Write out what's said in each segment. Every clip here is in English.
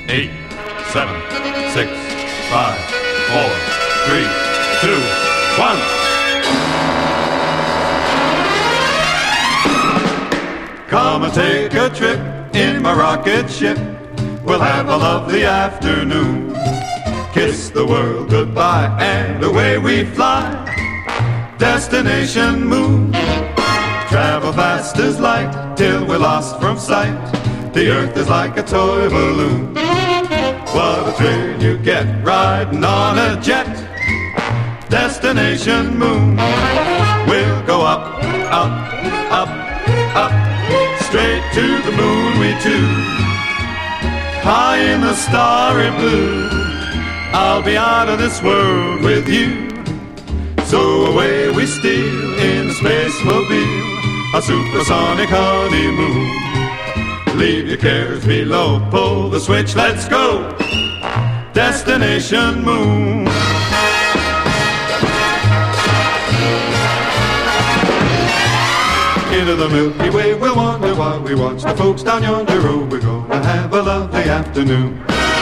8, 7, 6, 5, 4, 3, 2, 1. Come and take a trip in my rocket ship. We'll have a lovely afternoon. Kiss the world goodbye and away we fly. Destination moon. Travel fast as light till we're lost from sight. The earth is like a toy balloon. What a thrill you get riding on a jet. Destination moon. We'll go up, up, up, up. Straight to the moon we two. High in the starry blue. I'll be out of this world with you. So away we steal in a spacemobile, a supersonic honeymoon. Leave your cares below, pull the switch, let's go. Destination moon. Into the Milky Way we'll wander while we watch the folks down yonder. Oh, we're gonna have a lovely afternoon.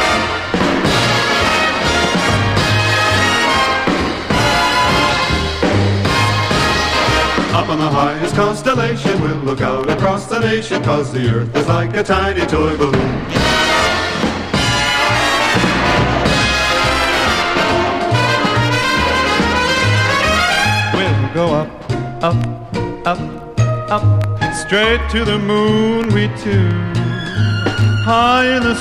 Up on the highest constellation we'll look out across the nation, 'cause the earth is like a tiny toy balloon. We'll go up, up, up, up, straight to the moon we two. High in the